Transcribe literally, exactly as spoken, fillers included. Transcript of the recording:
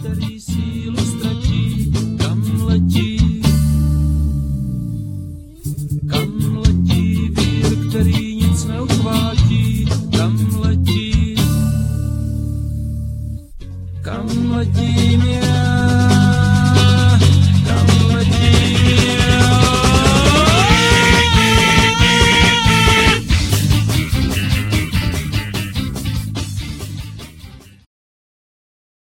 který sílu ztratí, kam letí, kam letí vír, který nic neuchvátí, kam letí, kam letím já.